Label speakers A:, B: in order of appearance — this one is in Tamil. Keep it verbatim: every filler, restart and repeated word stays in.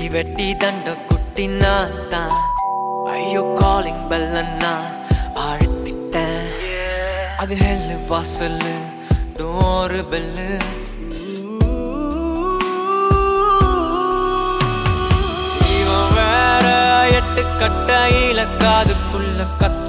A: வெட்டி தண்ட குட்டி நான் தான். ஐயோ காலிங் பெல்லன்னா அழுத்திட்டேன். அது ஹெல்லு வாசலு டோரு பெல்லு. இவன் வேற எட்டு கட்டையில காதுக்குள்ள கத்த